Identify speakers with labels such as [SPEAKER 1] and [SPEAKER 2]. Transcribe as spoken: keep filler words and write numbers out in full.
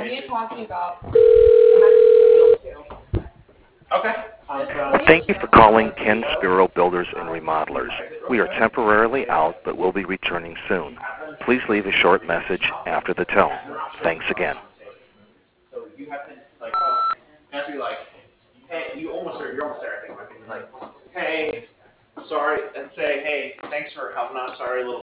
[SPEAKER 1] me talking about.
[SPEAKER 2] Okay.
[SPEAKER 3] Thank you for calling Ken Spiro Builders and Remodelers. We are temporarily out, but will be returning soon. Please leave a short message after the tone. Thanks again.
[SPEAKER 2] So you have to like, you have to be like, hey, you almost there. You're almost there. I think. Like, hey, sorry, and say, hey, thanks for helping out. Sorry, a little.